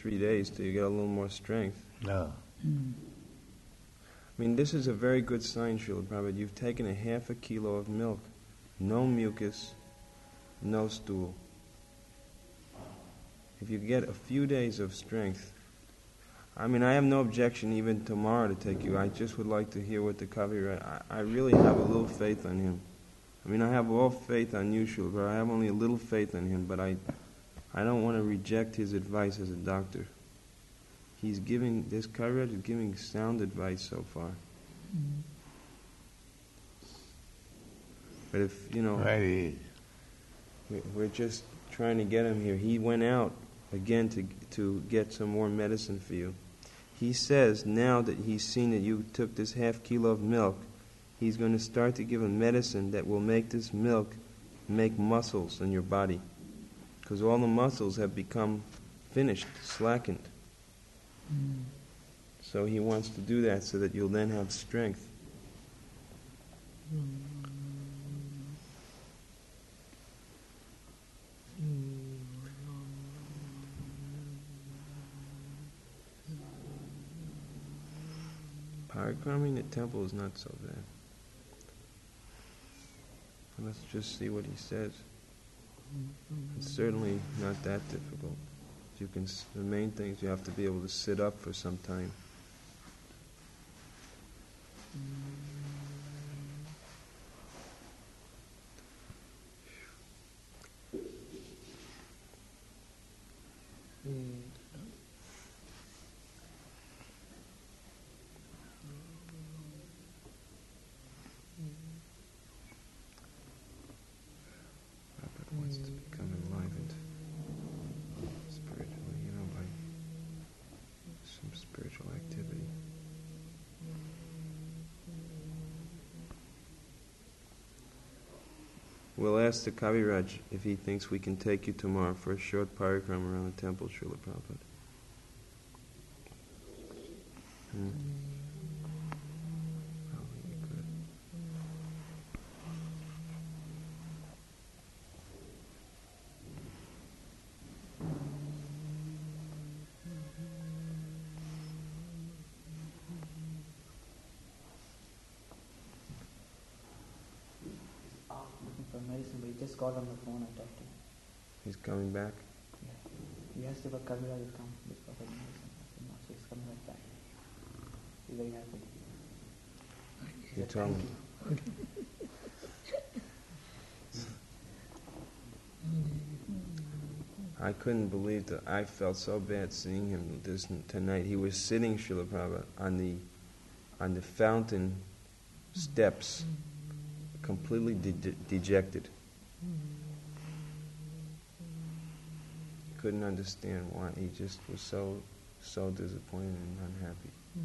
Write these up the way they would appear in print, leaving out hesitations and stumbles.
3 days till you get a little more strength. No. I mean, this is a very good sign, Srila Prabhupada. You've taken a half a kilo of milk, no mucus, no stool. If you get a few days of strength, I mean, I have no objection even tomorrow to take you. I just would like to hear what the Kaviraj. I really have a little faith on him. I mean, I have all faith on you, Srila, but I have only a little faith on him. But I don't want to reject his advice as a doctor. He's giving, this Kaviraj is giving sound advice so far. But if, you know, Right. we're just trying to get him here. He went out again to get some more medicine for you. He says now that he's seen that you took this half kilo of milk, he's going to start to give a medicine that will make this milk make muscles in your body. Because all the muscles have become finished, slackened. So he wants to do that so that you'll then have strength. Parikraming the temple is not so bad. Let's just see what he says. It's certainly not that difficult. You can. The main thing is you have to be able to sit up for some time. Robert wants to become enlivened spiritually, you know, by some spiritual activity. We'll ask the Kaviraj if he thinks we can take you tomorrow for a short parikrama around the temple, Srila Prabhupada. Probably we could. Looking for medicine, but he just got on the phone. I talked to him. He's coming back? Yeah. He asked if a Kaviraj will come for medicine. I said no, so he's coming right back. He's very happy. You tell him. I couldn't believe that. I felt so bad seeing him tonight. He was sitting, Srila Prabhupada, on the fountain steps, completely dejected. Couldn't understand why. He just was so disappointed and unhappy.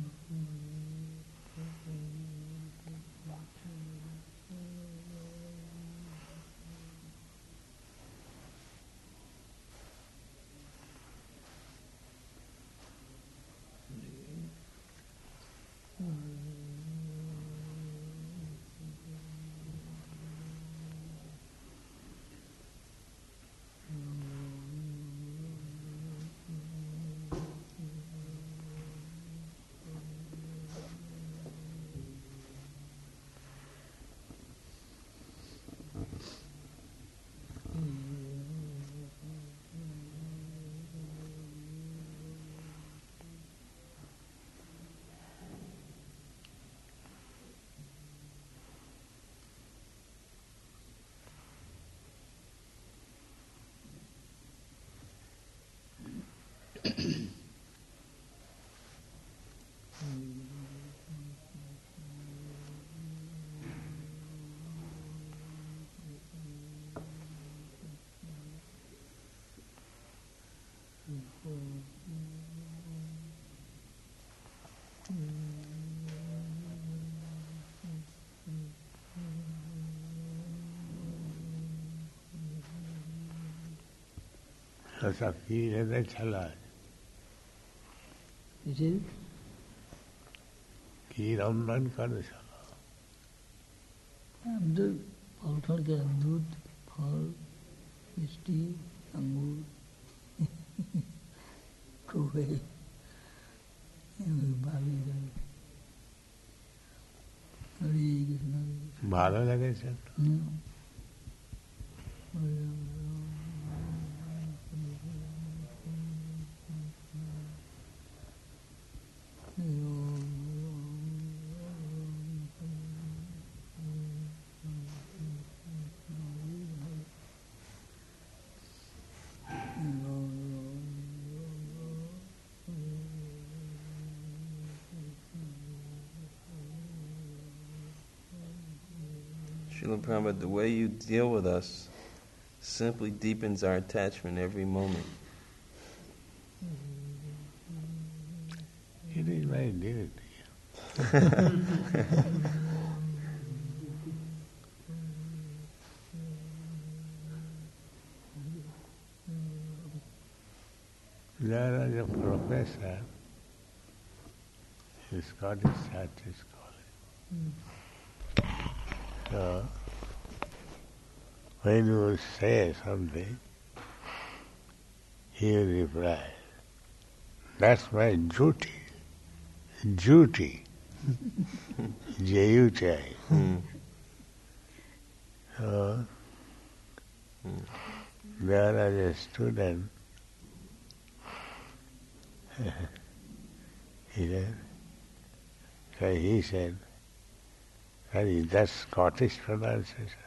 ऐसा feel है चला जी खीर अमन का नशा दूध फल फल के दूध फल मिष्टी अंगूर કોઈ ભાવી ગયું. હરે કૃષ્ણ. ભાલો લાગે છે. Srila Prabhupada, the way you deal with us simply deepens our attachment every moment. It is my duty. There is a professor in Scottish Church College. So, when you say something, he will reply, "That's my duty." Duty. J-U-T-I. So, there was a student, he said, "Sorry, that's Scottish pronunciation."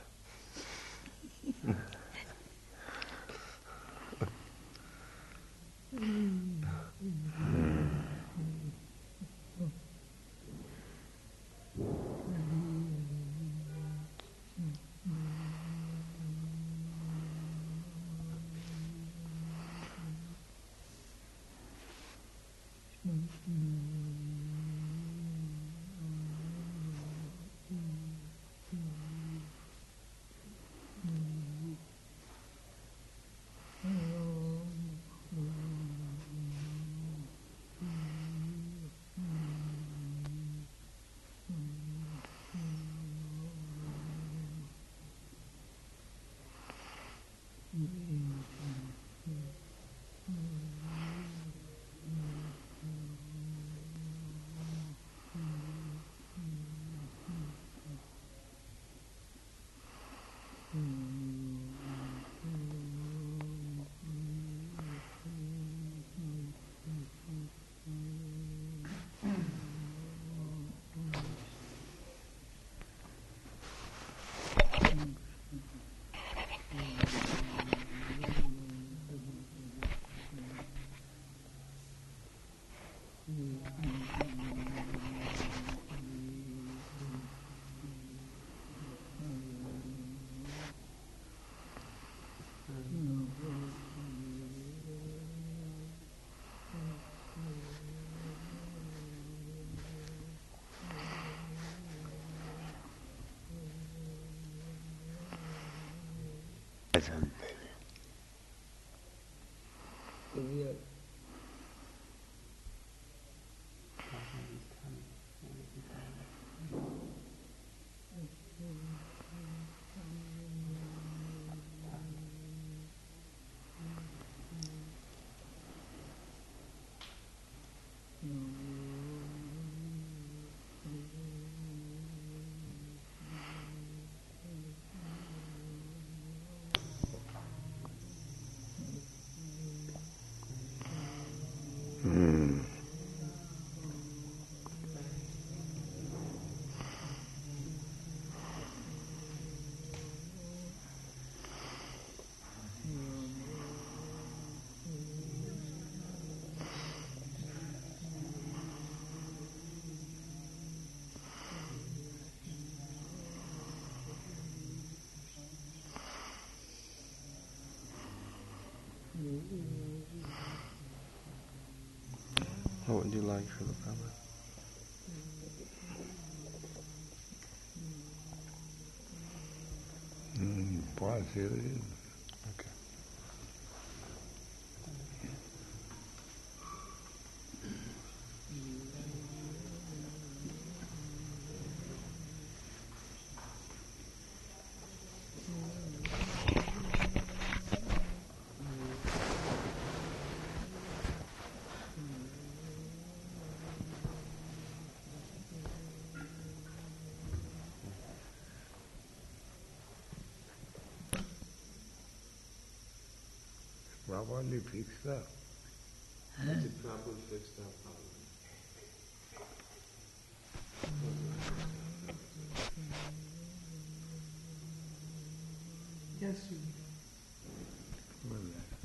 What would you like, Srila Prabhupada? Possibly. Okay. properly fixed up. Is it properly fixed up? Yes, you. Well,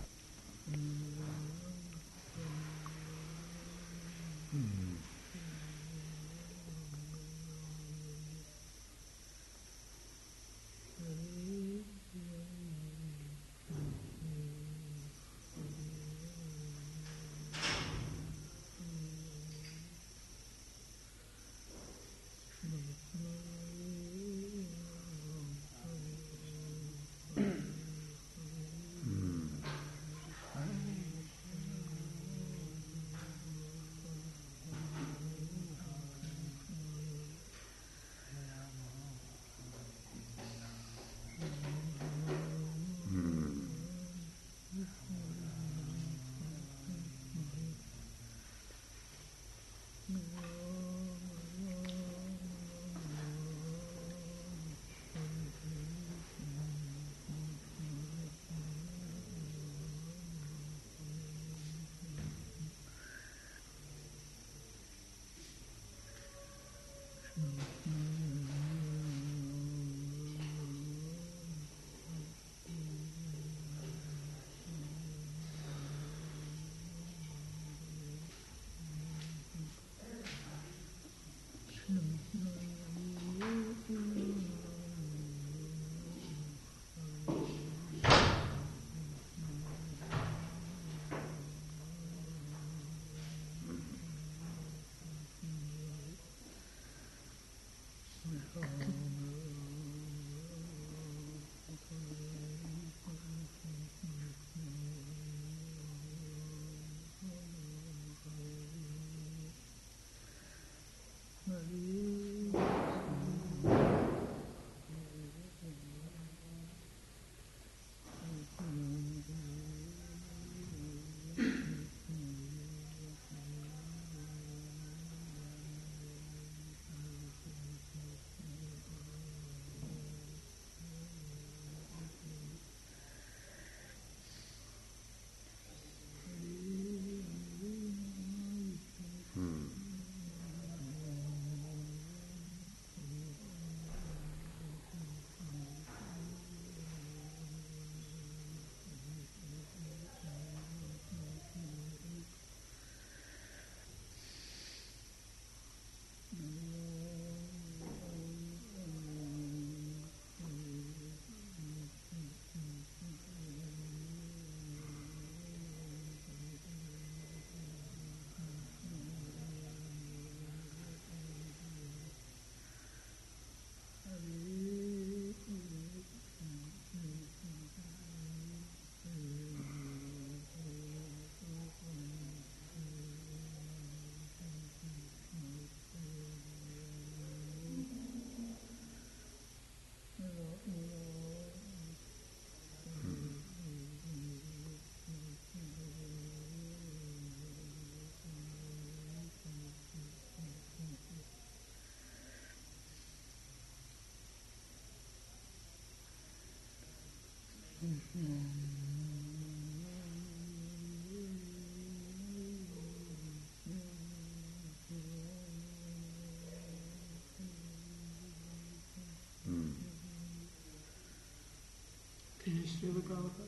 The history of the Prabhupada.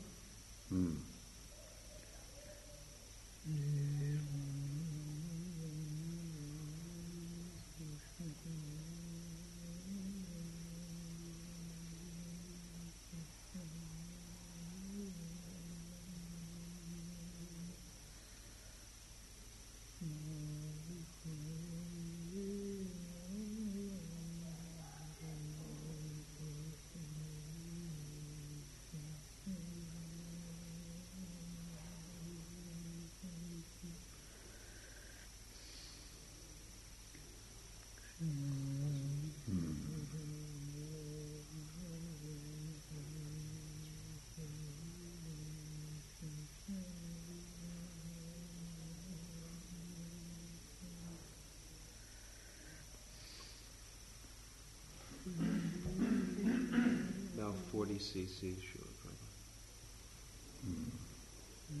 About 40 cc, sure.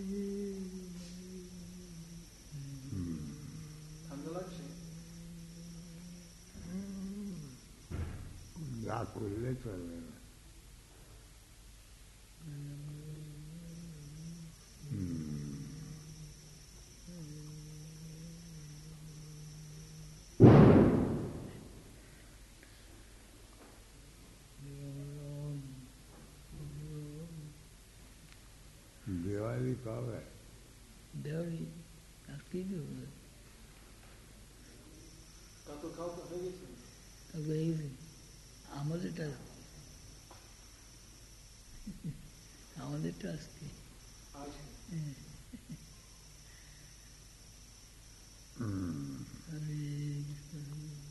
ঠান্ডা লাগছে? যা করলে চলবে না। দিওয়ালি কবে? দেওয়ালি আজকেই তো হলো। কাতো খাওয়া তো হয়ে গেছে? তবে এই যে আমাদেরটা আমাদেরটা আজকে আজ হ্যাঁ। হরে কৃষ্ণ।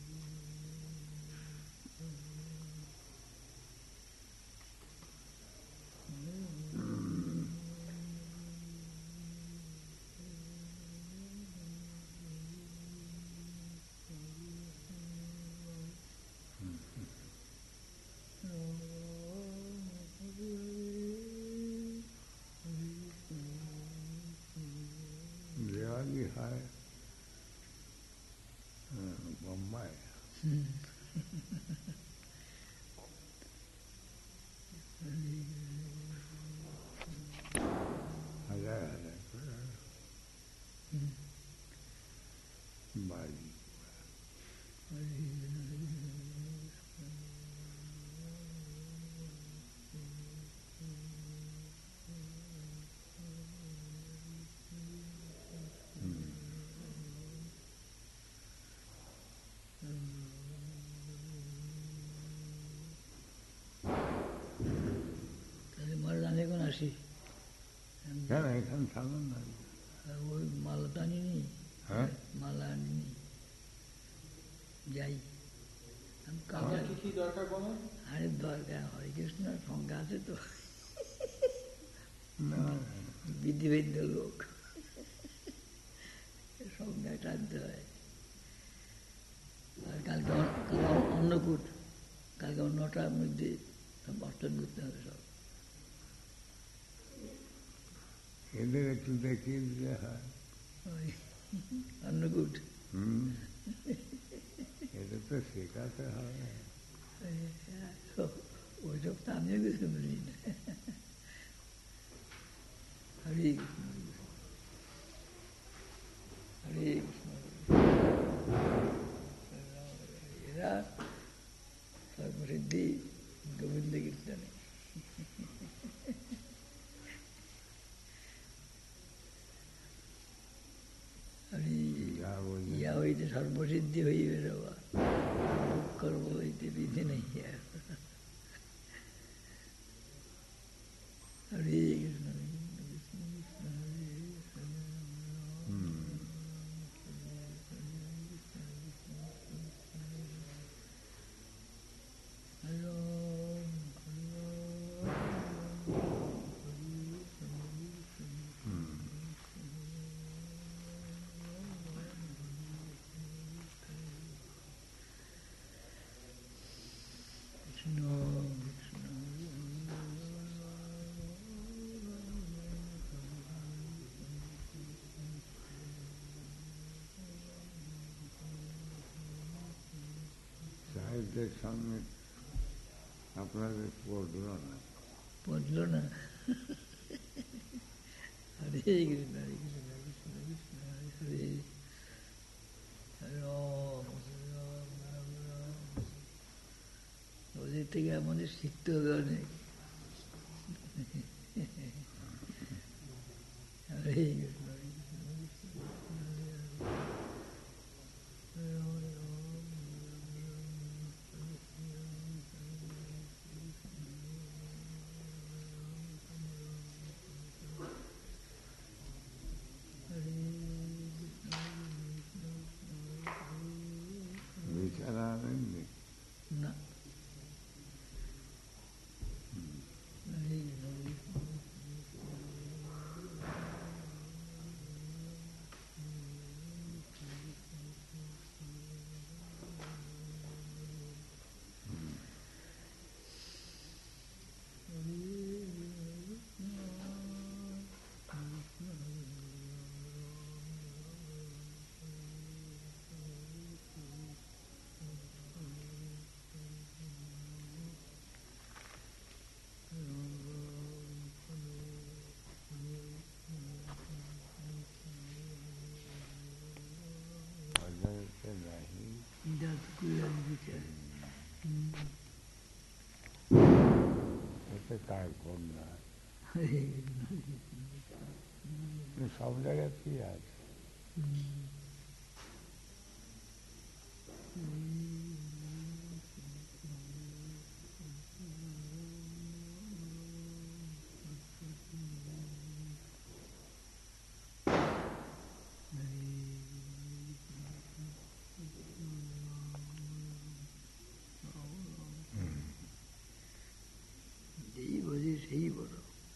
দিওয়ালি হয় বোম্বাই। হাজার হাজার করে বাড়ি। তাহলে মহারাজ আমি এখন আসি। কেন এখানে থাকুন না? আর ওই মালা তো আনিনি। হ্যাঁ? মালা আনিনি, যাই আমি আমার কাজে। কি কি দরকার বলেন? আরে দরকার হরে কৃষ্ণ সংখ্যা আছে তো, না, বিধিবিদ্ধ লোক সংখ্যা টানতে হয়। আর কালকে অন্নকূট, কালকে 9টার মধ্যে সব বর্তন করতে হবে সব। এদের একটু দেখিয়ে দিলে হয়। ওই অন্নকূট এটা তো শেখাতে হবে। ওইসব তো আমিও কিছু বুঝি না। হরে কৃষ্ণ হরে কৃষ্ণ। এরা সর্বসিদ্ধি গোবিন্দ কীর্তনে। যা বললেন। ইয়া হইতে সর্বসিদ্ধি হইবে বাবা, কর্ম হইতে বিধি নেই। হরে কৃষ্ণ কৃষ্ণ কৃষ্ণ হরে হরে হরে কৃষ্ণ কৃষ্ণ সাহিত্যের সঙ্গে আপনাদের পড়লো না। পড়ল না। হরে কৃষ্ণ হরে কৃষ্ণ কৃষ্ণ কৃষ্ণ হরে হরে হরে রাম হরে রাম রাম রাম। ওদের থেকে আমাদের শিখতে হবে অনেক। হরে কৃষ্ণ হরে কৃষ্ণ কৃষ্ণ কৃষ্ণ হরে হরে হরে রাম হরে রাম রাম রাম হরে বিচারা আনেননি? না। হরে কৃষ্ণ হরে কৃষ্ণ যতগুলো বিচার এটা তার কন্যা হরে সব জায়গাতেই আছে। যেই বোঝে সেই বড়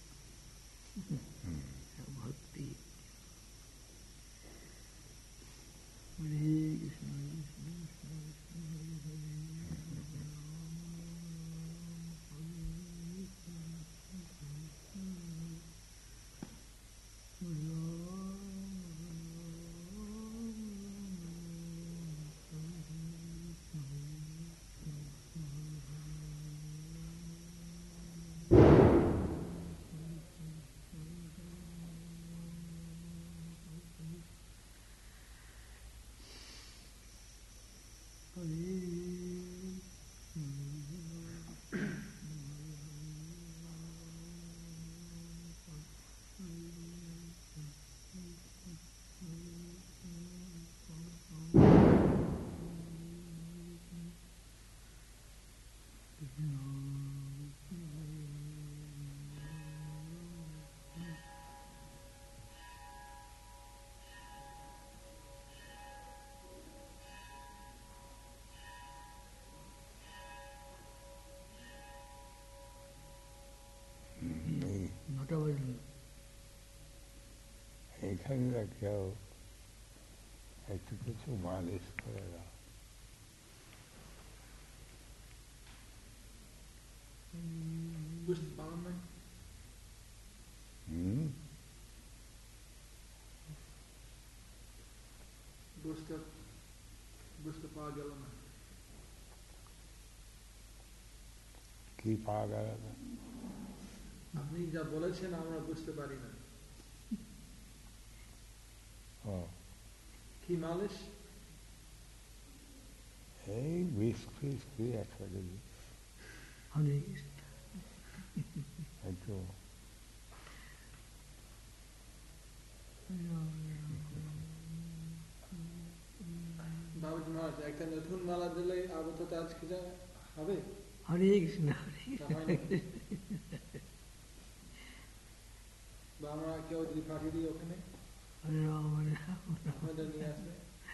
ভক্তি। হরে কৃষ্ণ কৃষ্ণ কৃষ্ণ কৃষ্ণ হরে হরে নটা বাজল। এইখানে কেউ একটু কিছু মালিশ করে দাও। বুঝতে পারেন নাই? বুঝতে পাওয়া গেল না। কি পাওয়া গেল না? আপনি যা বলেছেন আমরা বুঝতে পারি না। ও কি মালিশ? এই বিস্কুট কি একটা দিবি হরে কৃষ্ণ একটু বাবুজি মহারাজ একটা নতুন মালা দিলে আবদ্ধতা আজকে যা হবে? হরে কৃষ্ণ হরে তা হয় না? বা আমরা কেউ যদি পাঠিয়ে দিই ওখানে হরে রাম হরে রাম আপনাদের নিয়ে আসবে।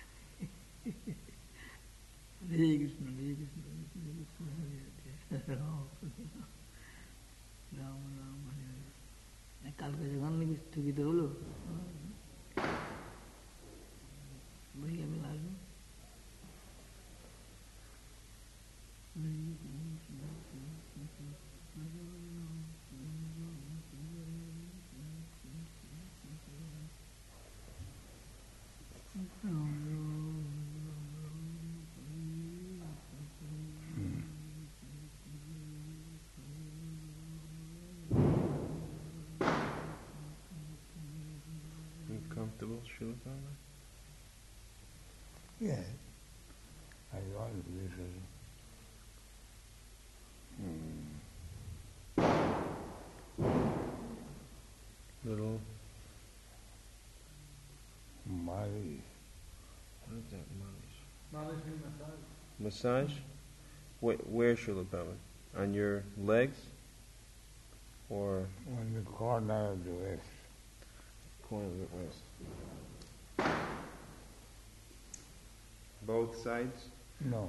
হরে কৃষ্ণ হরে কৃষ্ণ কৃষ্ণ কৃষ্ণ হরে হরে রাম রাম রাম হরে হরে। কালকে যখন নাকি স্থগিত হলো ভেঙে ফেলা আসবো। You comfortable, Srila Prabhupada? Yes, I always listen. Little, Malish. what is that, malish? মালিশ mean massage. Massage? Where, Srila Prabhupada? On your legs? Or On the corner of the west. corner of the wrist? Both sides? No.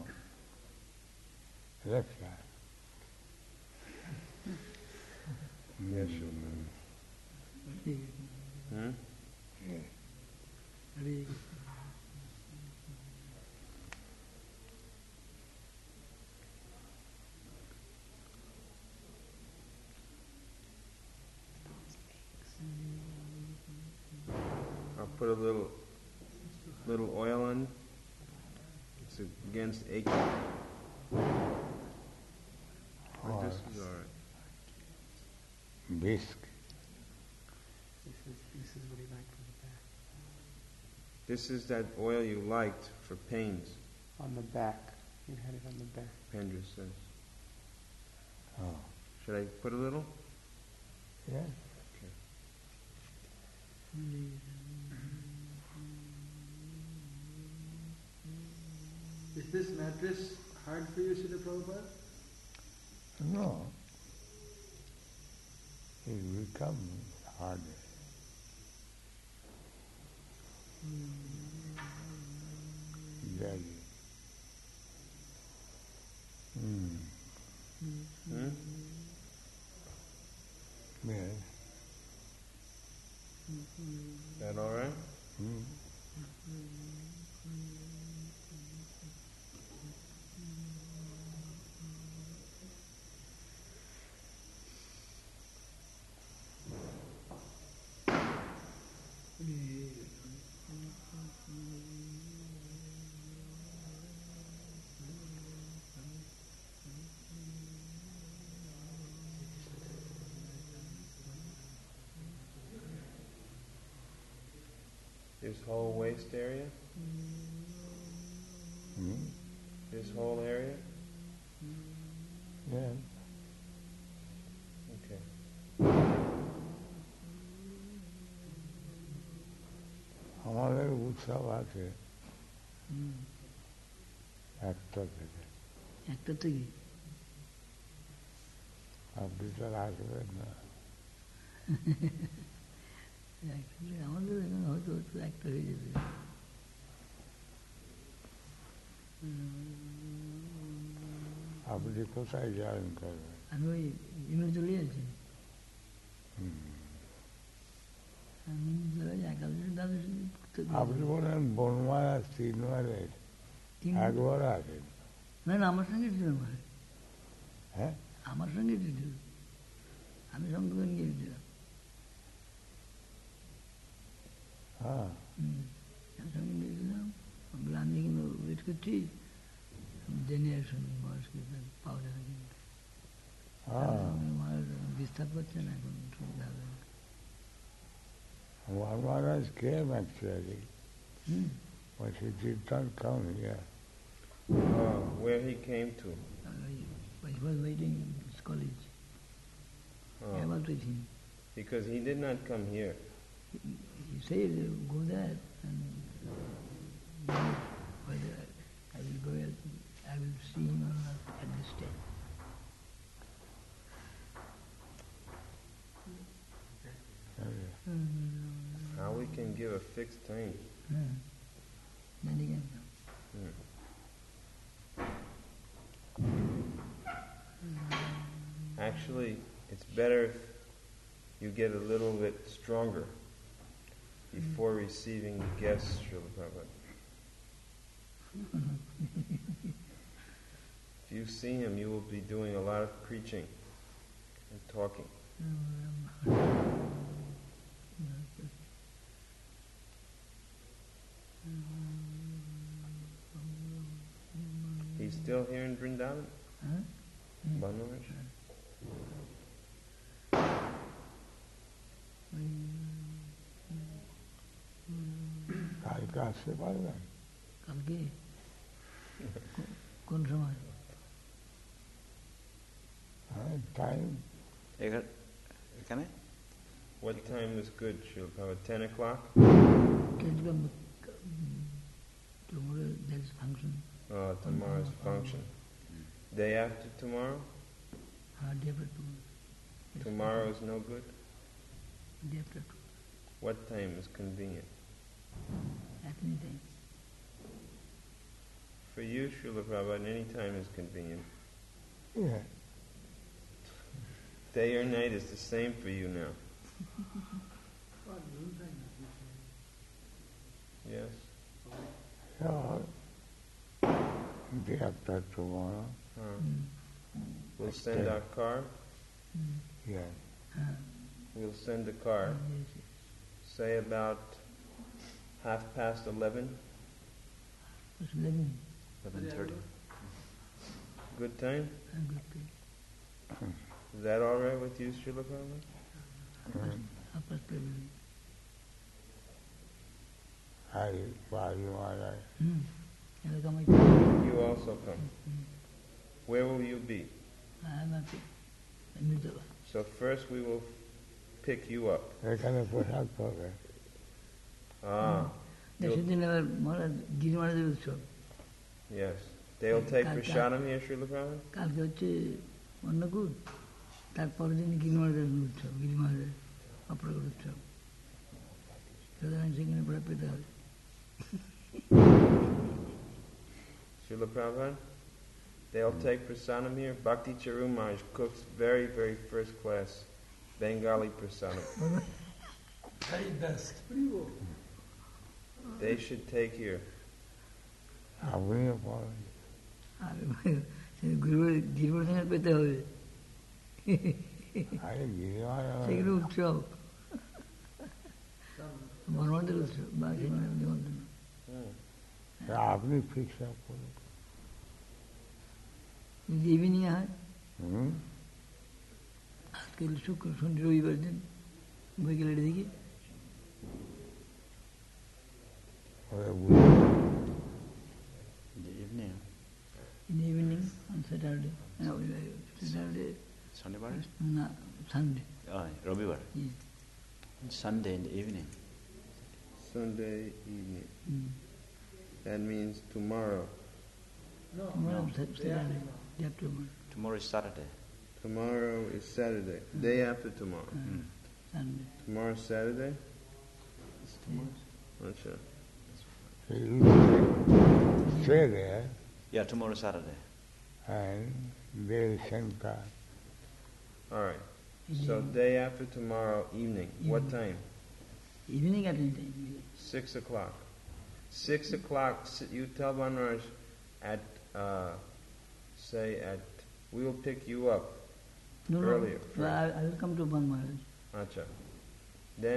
Left side. Yes, Srila Prabhupada. Hmm? Yes. Hare Krishna I'll put a little oil on. It's against aching. But this is all right. Bisque. This is what he liked from the back. This is that oil you liked for pains. On the back. You had it on the back. Pendra says. Oh, Should I put a little? yeah. Is this mattress hard for you, Srila Prabhupada? No. It becomes harder. Exactly. Hmm? Yes. That all right? This whole waist area? This whole area? Yes. Okay. আমাদের উৎসব আছে একটা থেকে। একটা থেকে আপনি তো আসবেন না। একটা থেকে আমাদের এখানে হয়তো হয়তো একটা হয়ে যাবে। আপনি কোথায় জয়েন করবেন? আমি ওই চলে যাচ্ছি। আমি চলে যাই একাদশী দ্বাদশী আপনি বলেন বনমারা তিনবারের একবার আছেন। না না আমার সঙ্গে ছিল ভাই, হ্যাঁ আমার সঙ্গে ছিল, আমি সংশোধন গিয়েছিলাম। হ্যাঁ আমি সঙ্গে গিয়েছিলাম, বলে আমি এখানে ওয়েট করছি, জেনে আসুন মহারাজকে পাওয়া যাবে কিন্তু মহারাজ ডিস্টার্ব করছে না, এখন সুবিধা হবে না। Maharaj came actually, but he did not come here. Where he came to? He was waiting in his college. I was with him. Because he did not come here. He said, go there and whether I will go, I will see him or not at this time. How we can give a fixed time? Then he can come. Actually, it's better if you get a little bit stronger before receiving the guests, Srila Prabhupada. If you see him, you will be doing a lot of preaching and talking. He's still here in Vrindavan? Banuraj? কালকে আসতে পারবেন? কালকে কোন সময়? হ্যাঁ time এখানে What time is good, Srila Prabhupada? 10 o'clock? Tomorrow there is function. Tomorrow's function. Day after tomorrow? Day after tomorrow. Tomorrow is no good? Day after tomorrow. What time is convenient? At any time. For you, Srila Prabhupada, any time is convenient. Yeah. Day or night is the same for you now. Yes? Day after tomorrow. We'll send our car. Yeah. We'll send a car. Say about 11:30. It's 11. 11:30. Good time? Good time. Is that all right with you, Srila Prabhupada? Upper February. Hi, Bali Maharaj. I'll come. You also come. Where will you be? I'm happy. Amitabha. So first we will pick you up. এখানে প্রসাদ পাবে Ah, সেদিন আবার মহারাজ গিরি মহারাজের উৎসব। yes. They'll take Ka- prasadam here, Srila Prabhupada? কালকে হচ্ছে অন্নকূট, তারপরের দিন গিরি মহারাজের উৎসব, গিরি মহারাজের অপ্রকট উৎসব। সুতরাং সেখানে পড়া পেতে হবে। Srila Prabhupada? They'll take prasadam here. Bhakti Charu Maharaj cooks very, very first class Bengali prasadam. Very best. They should take here. আপনিও পাবেন আর গিরি মহারাজের পেতে হবে। আরে গিরিমারা সেগুলো উৎসব, বর্মাদের উৎসব বা সেখানে নিমন্ত্রণ। Hmm. আপনি ফিক্স আপ করুন যদি ইভিনিং হয়, হুম আজকে শুক্র শনি রবিবার দিন বিকেলের দিকে ওরা বুঝে In the evening. in the evening on Saturday, Saturday, Shanibar? না Sunday. Ravibar. Yes. Sunday in the evening. Sunday evening. Mm. That means tomorrow. No. Tomorrow, No. Saturday, day after tomorrow, Tomorrow is Saturday. Tomorrow is Saturday. Day after tomorrow. Mm. Sunday. Tomorrow is Saturday? It's tomorrow. Acha. stay there Yeah, tomorrow is Saturday. and they'll send car. All right. So day after tomorrow evening. What time? Evening at any time. 6 o'clock. 6 o'clock. You tell Banraj at say at. We will pick you up. No, Earlier, no. I will come to Ban Maharaj Acha. Then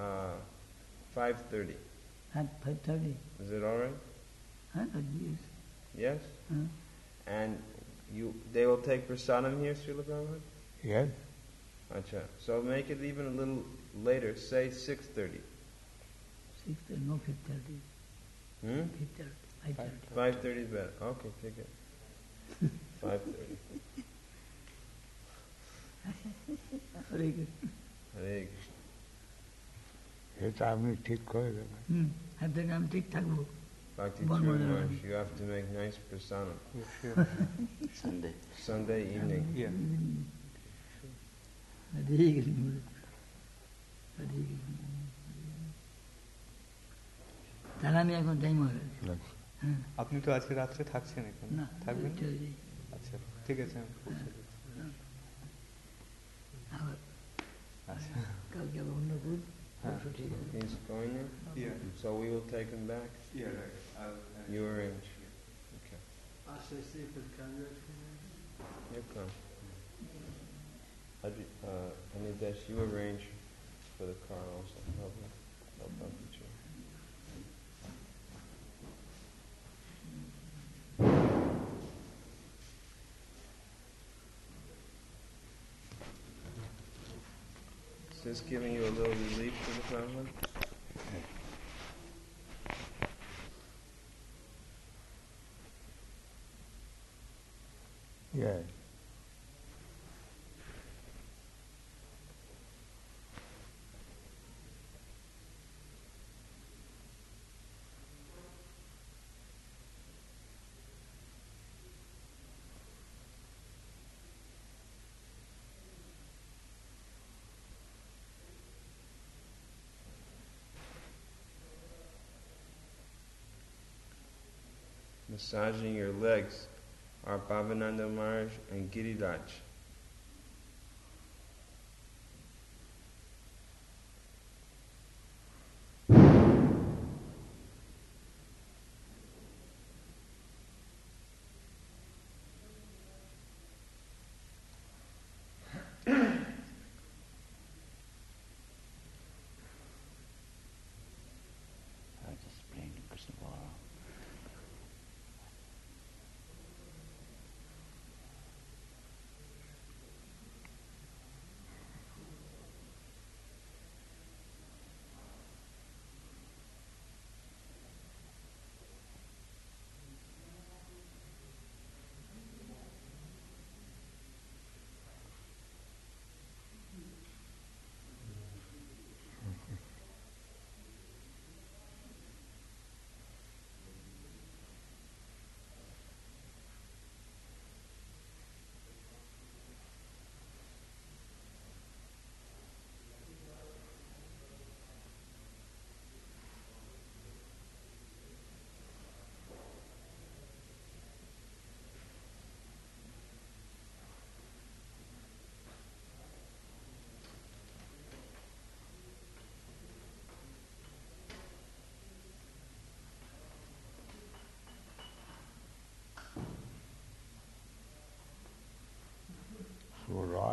5:30. at 5:30. Is it all right? Huh? Yes. Yes. Huh? And they will take prasadam here, Srila Prabhupada? Yes? Acha. So make it even a little later. Say 6:30. 6:30, no 5:30. Hmm? 5:30. 5:30 is better. Okay, take it. 5:30. Very good. Hare Krishna. এটা আপনি ঠিক করে দেবেন At that time, ঠিক থাকবো। Bhakti One Charu more Maharaj, line. you have to make nice prasadam. Sunday. Sunday evening. Hare Krishna. Hare Krishna. তাহলে আমি এখন যাই মহারাজ। হ্যাঁ, আপনি তো আজকে রাত্রে থাকছেন এখানে না থাকবেন চলে যাই। আচ্ছা ঠিক আছে আমি পৌঁছে দিচ্ছি। আবার আচ্ছা কালকে আবার অন্নকূট, হ্যাঁ। পরশু ঠিক আছে। He's going there? Yeah. So we will take him back? Yeah, right. You arrange. Okay. Ashley, can you explain? You come. Anidesh, you arrange for the car also. Help Bhakti Charu. Is this giving you a little relief to the problem? Yes. Massaging your legs are Bhavananda Maharaj and Giriraj. I just praying to Krishna Balaram.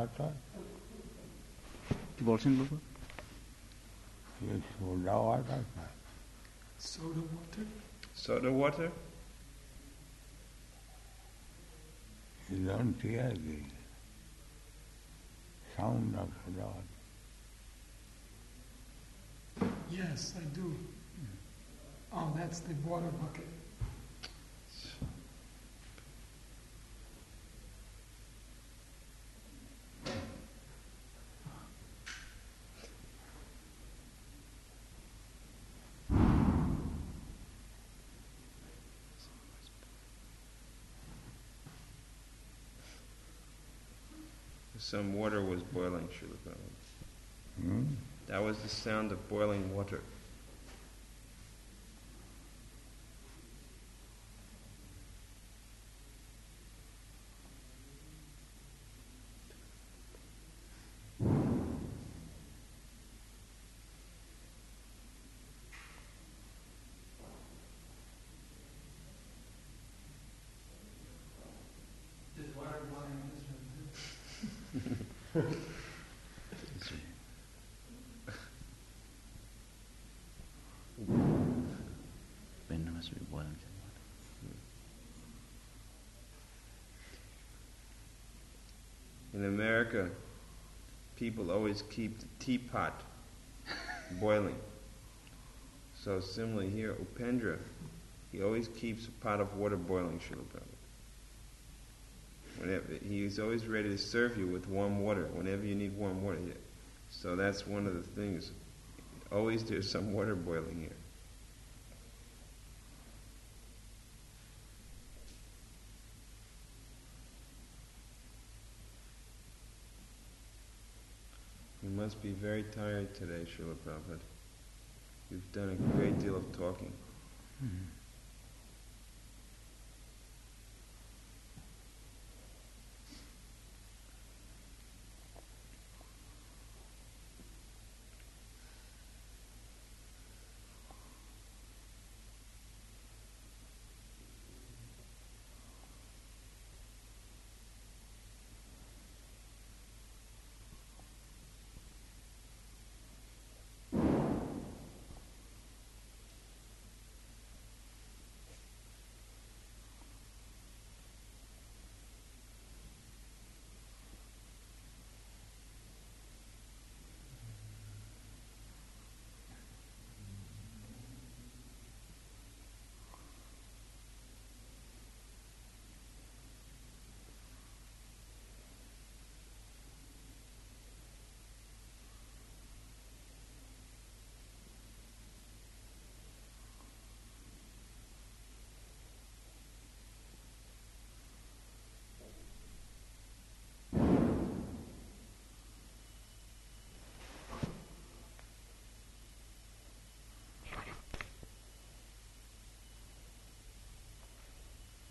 water, কি বলছেন বাবা? ये soda water था. Soda water? Soda water? You don't hear the sound of soda water. Yes, I do. Oh, that's the water bucket. Some water was boiling, Srila Prabhupada. Hmm? That was the sound of boiling water. There's water boiling in this room. Penna must be boiling. In America, people always keep the teapot boiling. So similarly here, Upendra, he always keeps a pot of water boiling, Srila Prabhupada. Whenever, he's always ready to serve you with warm water whenever you need warm water. So that's one of the things. Always there's some water boiling here. You must be very tired today, Srila Prabhupada. You've done a great deal of talking. Mm-hmm.